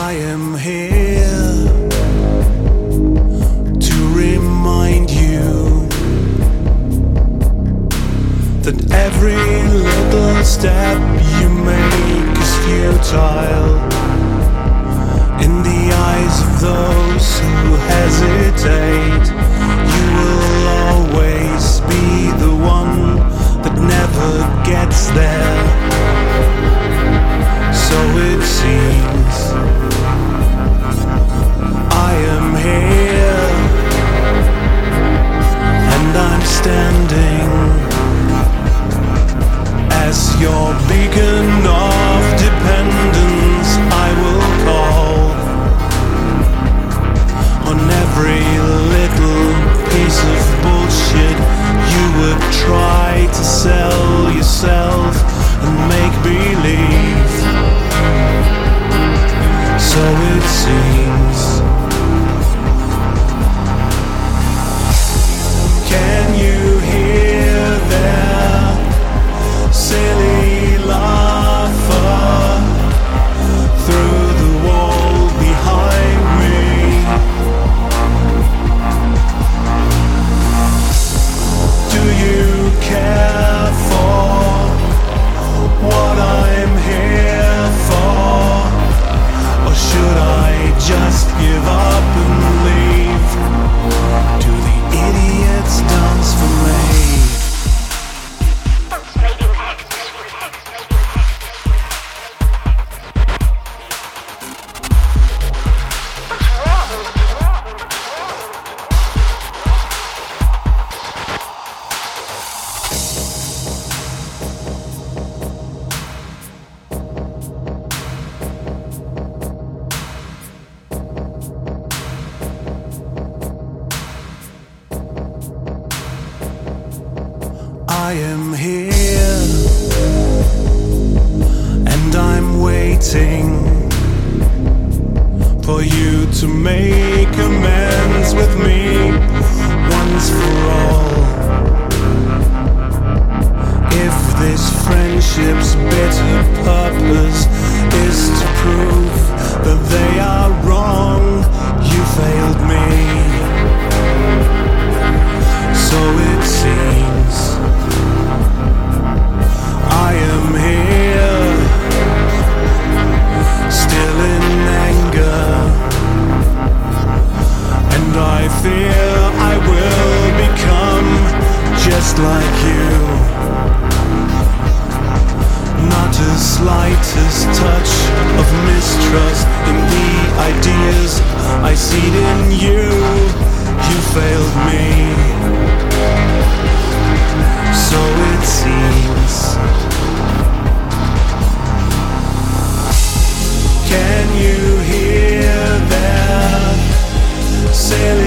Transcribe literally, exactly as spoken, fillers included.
I am here to remind you that every little step you make is futile in the eyes of those who hesitate. You will always be the one that never gets there. So it seems I am here, and I'm standing as your beacon of dependence. I will call on every little piece of bullshit you would try to sell yourself and make believe. So it seems. Can you hear their silly laughter through the wall behind me? Do you care for what I'm here for? Or should I just give up and leave? Do the idiots dance for me? I am here, and I'm waiting for you to make amends with me once for all. If this friendship's bitter purpose is to prove that they are wrong, you failed me. So it seems I am here, still in anger, and I fear I will become just like you. Not the slightest touch of mistrust in the ideas I see in you. You failed me. So it seems. Can you hear that silly